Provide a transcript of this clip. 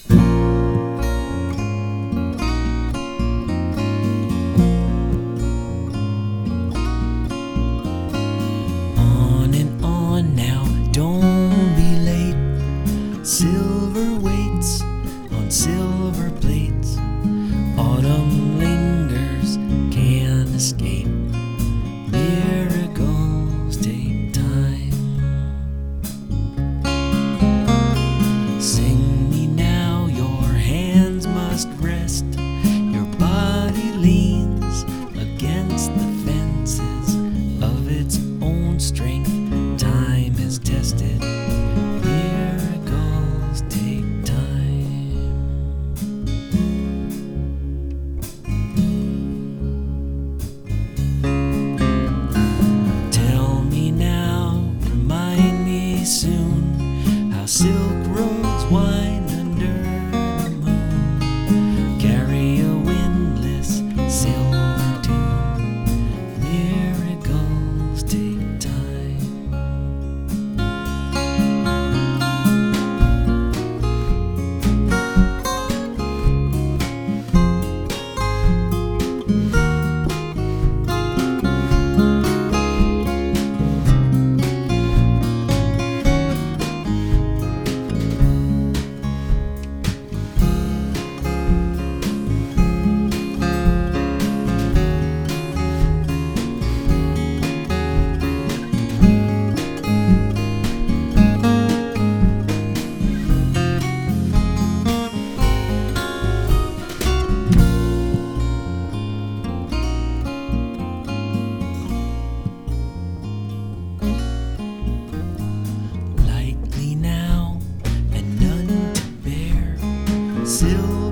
On and on now, don't be late. Silver waits on silver plates. Autumn lingers, can't escape. Miracles take time. Sing me now, your hands must rest. Your body leans against the fences of its own strength. Time is tested. Miracles take time. Tell me now, remind me soon, how silk roads wind under the moon. Carry a windless silver tune. Miracles take time. Lightly now, and none to bear. Silver